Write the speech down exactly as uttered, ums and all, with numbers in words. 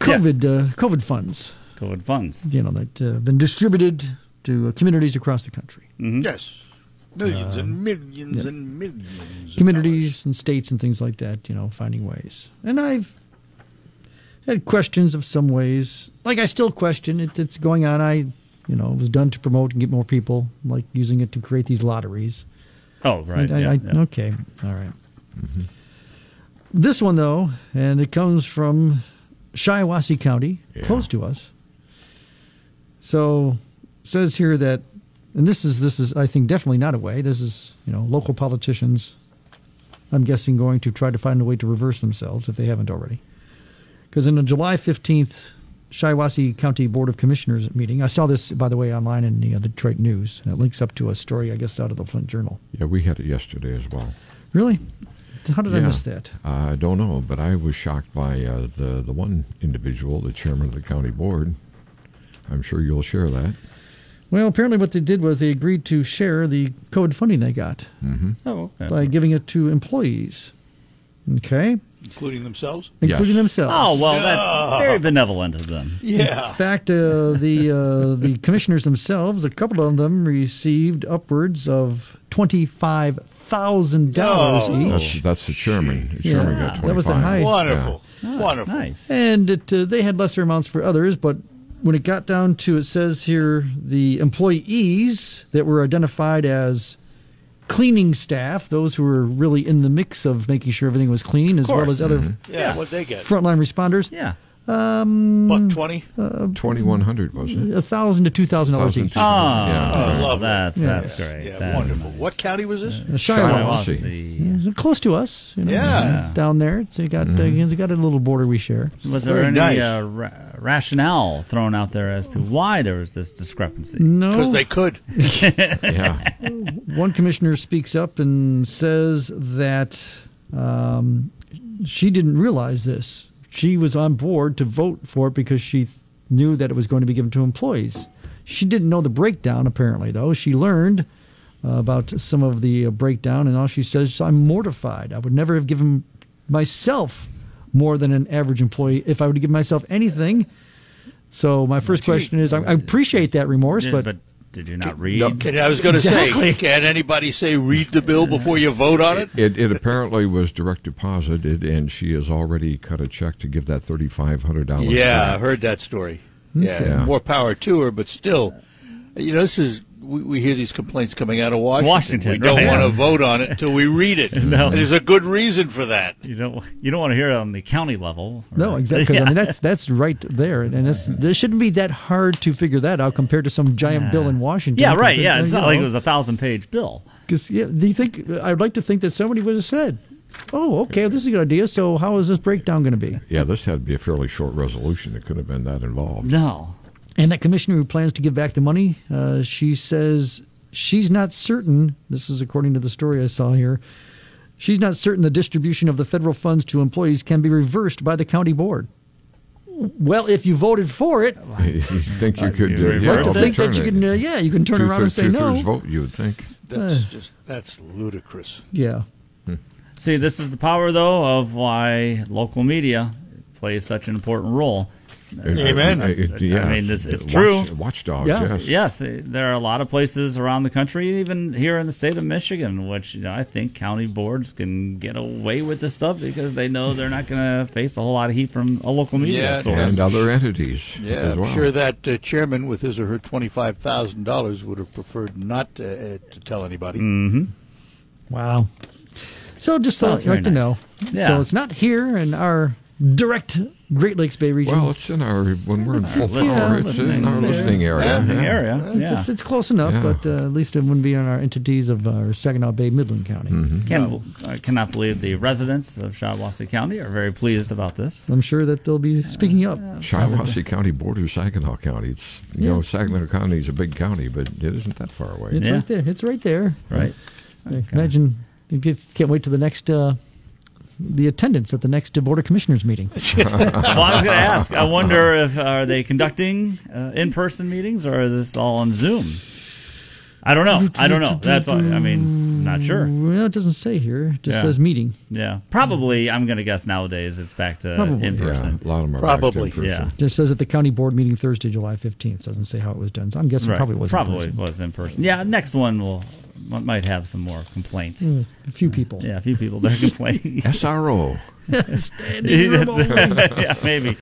COVID yeah. uh, COVID funds. COVID funds. You know, that have uh, been distributed to uh, communities across the country. Mm-hmm. Yes. Millions uh, and millions yeah. and millions. Communities and states and things like that, you know, finding ways. And I've had questions of some ways. Like, I still question it. It's going on. I, you know, it was done to promote and get more people, like using it to create these lotteries. Oh, right. I, yeah, I, yeah. Okay. All right. Mm-hmm. This one, though, and it comes from Shiawassee County, yeah. close to us. So, it says here that, and this is, this is, I think, definitely not a way. This is, you know, local politicians, I'm guessing, going to try to find a way to reverse themselves if they haven't already. Because in a July fifteenth Shiawassee County Board of Commissioners meeting, I saw this, by the way, online in the, uh, the Detroit News, and it links up to a story, I guess, out of the Flint Journal. Yeah, we had it yesterday as well. Really? How did yeah. I miss that? Uh, I don't know, but I was shocked by uh, the, the one individual, the chairman of the county board. I'm sure you'll share that. Well, apparently what they did was they agreed to share the COVID funding they got mm-hmm. oh, okay. by giving it to employees. Okay? Including themselves? Including yes. themselves. Oh, well, that's very benevolent of them. Yeah. In fact, uh, the uh, the commissioners themselves, a couple of them received upwards of twenty-five thousand dollars oh. each. That's, that's the chairman. The Yeah. chairman got twenty-five. That was the high. Wonderful. Yeah. Oh, Wonderful. Nice. And it, uh, they had lesser amounts for others, but when it got down to, it says here, the employees that were identified as cleaning staff, those who were really in the mix of making sure everything was clean, as well as other mm-hmm. Yeah, what'd they get? frontline responders. Yeah. Um, Buck twenty? Uh, twenty-one hundred, wasn't it? A thousand to two thousand dollars each. Oh, Yeah. Oh, right. lovely. That's, Yeah. that's great. Yeah, That's wonderful. nice. What county was this? Uh, Shiawassee. Shiawassee. Yeah, close to us. You know, Yeah. down there. So you got Mm-hmm. uh, you got a little border we share. Was there Very any nice. uh, ra- rationale thrown out there as to why there was this discrepancy? No, Because they could. Yeah. one commissioner speaks up and says that um, she didn't realize this. She was on board to vote for it because she knew that it was going to be given to employees. She didn't know the breakdown, apparently, though. She learned uh, about some of the uh, breakdown, and all she says, I'm mortified. I would never have given myself more than an average employee if I would have given myself anything. So my first question is, I, I appreciate that remorse, Did, but... but did you not read? No, can, I was going to Exactly. say, can anybody say read the bill before you vote on it? It, it apparently was direct deposited, and she has already cut a check to give that thirty-five hundred dollars Yeah, back. I heard that story. Yeah, Yeah. more power to her, but still, you know, this is, we, we hear these complaints coming out of Washington. Washington, we don't right. want to vote on it until we read it. No. And there's a good reason for that. You don't. You don't want to hear it on the county level. No, right? exactly. Yeah. I mean, that's that's right there, and it's, it shouldn't be that hard to figure that out compared to some giant Yeah. bill in Washington. Yeah, right. Compared- Yeah, it's you not know, like it was a thousand-page bill. 'cause, yeah, do you think? I'd like to think that somebody would have said, "Oh, okay, this is a good idea. So, how is this breakdown going to be?" Yeah, this had to be a fairly short resolution. It couldn't have been that involved. No. And that commissioner who plans to give back the money, uh, she says she's not certain. This is according to the story I saw here. She's not certain the distribution of the federal funds to employees can be reversed by the county board. Well, if you voted for it, You think you could? You Uh, reverse yeah, I'd like to it? think that overturn you it. can. Uh, yeah, you can turn around and Two-thirds- say two-thirds no. vote, you would think. That's Uh. just, that's ludicrous. Yeah. See, this is the power, though, of why local media plays such an important role. Amen. Uh, uh, yeah, I mean, it's- it's watch- true. Watchdogs, Yeah. yes. Yes, there are a lot of places around the country, even here in the state of Michigan, which you know, I think county boards can get away with this stuff because they know they're not going to face a whole lot of heat from a local media Yeah, source. And other entities Yeah, as well. I'm sure that uh, chairman with his or her twenty-five thousand dollars would have preferred not to, uh, to tell anybody. Mm-hmm. Wow. So just Well, thought that's you'd like to very know. nice. Yeah. So it's not here in our direct Great Lakes Bay region. Well, it's in our, when we're in full listening- power, it's in our listening listening area. Listening Yeah. area, it's, yeah. it's, it's close enough, Yeah. but uh, at least it wouldn't be in our entities of our Saginaw Bay, Midland County. Mm-hmm. Can, I cannot believe the residents of Shiawassee County are very pleased about this. I'm sure that they'll be speaking up. Shiawassee County borders Saginaw County. It's you Yeah. know Saginaw County is a big county, but it isn't that far away. It's Yeah. right there. It's right there. Right. Okay. Imagine, you get- can't wait to the next, uh, the attendance at the next uh, Board of Commissioners meeting. Well, I was going to ask. I wonder if are they conducting uh, in-person meetings or is this all on Zoom? I don't know. I don't know. That's all, I mean, Not sure. Well, it doesn't say here. It just Yeah. says meeting. Yeah, probably. I'm going to guess nowadays it's back to Probably. in Yeah, person. a lot of them are Probably. back to in person. Yeah. Just says at the county board meeting Thursday, July fifteenth. Doesn't say how it was done. So I'm guessing Right. probably was probably in person. was in person. Yeah, next one will might have some more complaints. Mm, a few people. Yeah, a few people that are complaining. S R O. Standing room only. Yeah, maybe.